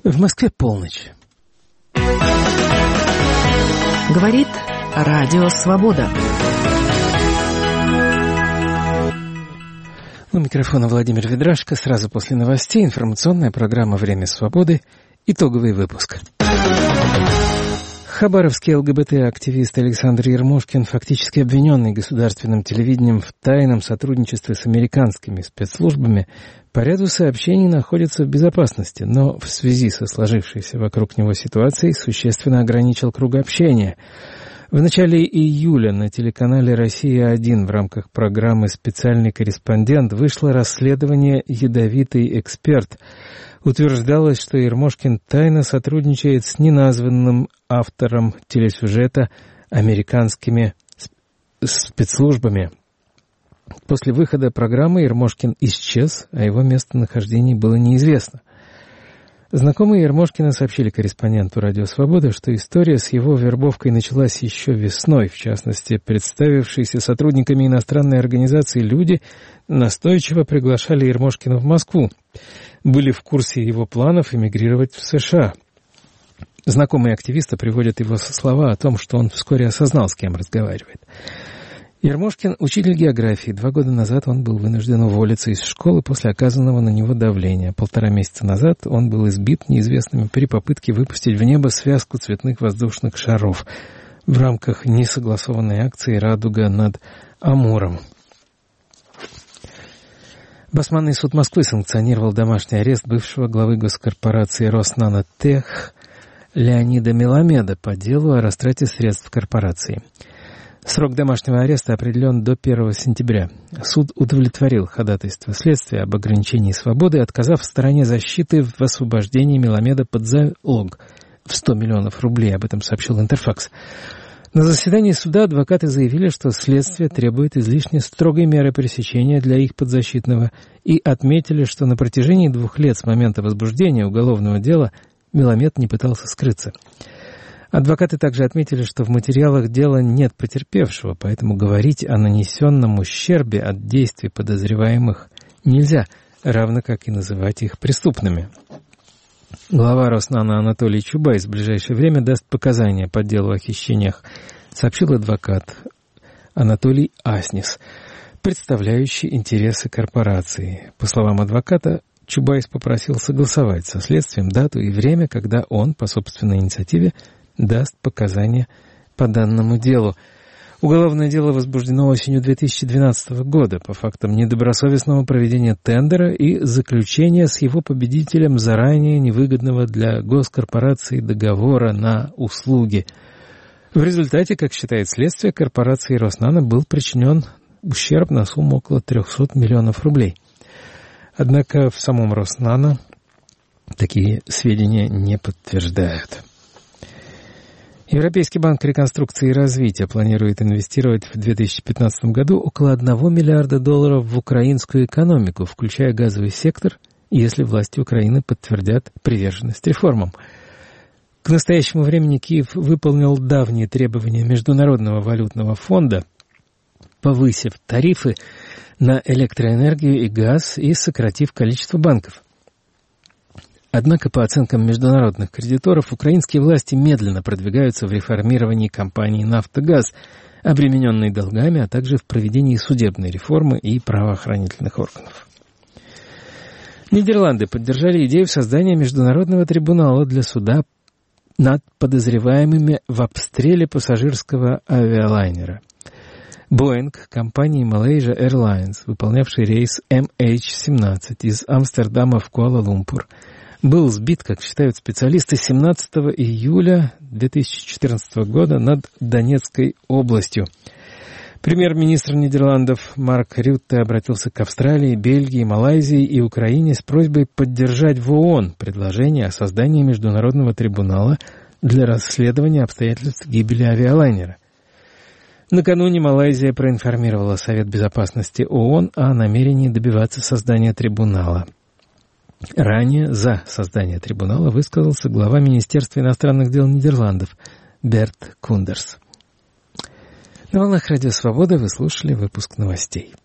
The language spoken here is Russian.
В Москве полночь. Говорит Радио Свобода. У микрофона Владимир Ведрашко. Сразу после новостей информационная программа «Время свободы». Итоговый выпуск. Хабаровский ЛГБТ-активист Александр Ермошкин, фактически обвиненный государственным телевидением в тайном сотрудничестве с американскими спецслужбами, по ряду сообщений находится в безопасности, но в связи со сложившейся вокруг него ситуацией существенно ограничил круг общения. В начале июля на телеканале «Россия-1» в рамках программы «Специальный корреспондент» вышло расследование «Ядовитый эксперт». Утверждалось, что Ермошкин тайно сотрудничает с неназванным автором телесюжета американскими спецслужбами. После выхода программы Ермошкин исчез, а его местонахождение было неизвестно. Знакомые Ермошкина сообщили корреспонденту «Радио Свобода», что история с его вербовкой началась еще весной. В частности, представившиеся сотрудниками иностранной организации люди настойчиво приглашали Ермошкина в Москву. Были в курсе его планов эмигрировать в США. Знакомые активиста приводят его слова о том, что он вскоре осознал, с кем разговаривает. Ермошкин – учитель географии. 2 года назад он был вынужден уволиться из школы после оказанного на него давления. 1,5 месяца назад он был избит неизвестными при попытке выпустить в небо связку цветных воздушных шаров в рамках несогласованной акции «Радуга над Амуром». Басманный суд Москвы санкционировал домашний арест бывшего главы госкорпорации «Роснанотех» Леонида Меламеда по делу о растрате средств корпорации. Срок домашнего ареста определен до 1 сентября. Суд удовлетворил ходатайство следствия об ограничении свободы, отказав стороне защиты в освобождении Меламеда под залог в 100 миллионов рублей, об этом сообщил Интерфакс. На заседании суда адвокаты заявили, что следствие требует излишне строгой меры пресечения для их подзащитного, и отметили, что на протяжении 2 лет с момента возбуждения уголовного дела Меламед не пытался скрыться. Адвокаты также отметили, что в материалах дела нет потерпевшего, поэтому говорить о нанесенном ущербе от действий подозреваемых нельзя, равно как и называть их преступными. Глава Роснана Анатолий Чубайс в ближайшее время даст показания по делу о хищениях, сообщил адвокат Анатолий Аснис, представляющий интересы корпорации. По словам адвоката, Чубайс попросил согласовать со следствием дату и время, когда он, по собственной инициативе, даст показания по данному делу. Уголовное дело возбуждено осенью 2012 года по фактам недобросовестного проведения тендера и заключения с его победителем заранее невыгодного для госкорпорации договора на услуги. В результате, как считает следствие, корпорации Роснано был причинен ущерб на сумму около 300 миллионов рублей. Однако в самом Роснано такие сведения не подтверждают. Европейский банк реконструкции и развития планирует инвестировать в 2015 году около $1 миллиарда в украинскую экономику, включая газовый сектор, если власти Украины подтвердят приверженность реформам. К настоящему времени Киев выполнил давние требования Международного валютного фонда, повысив тарифы на электроэнергию и газ и сократив количество банков. Однако, по оценкам международных кредиторов, украинские власти медленно продвигаются в реформировании компании «Нафтогаз», обремененной долгами, а также в проведении судебной реформы и правоохранительных органов. Нидерланды поддержали идею создания международного трибунала для суда над подозреваемыми в обстреле пассажирского авиалайнера. Боинг компании Malaysia Airlines, выполнявший рейс MH17 из Амстердама в Куала-Лумпур, был сбит, как считают специалисты, 17 июля 2014 года над Донецкой областью. Премьер-министр Нидерландов Марк Рютте обратился к Австралии, Бельгии, Малайзии и Украине с просьбой поддержать в ООН предложение о создании международного трибунала для расследования обстоятельств гибели авиалайнера. Накануне Малайзия проинформировала Совет Безопасности ООН о намерении добиваться создания трибунала. Ранее за создание трибунала высказался глава Министерства иностранных дел Нидерландов Берт Кундерс. На волнах Радио Свобода вы слушали выпуск новостей.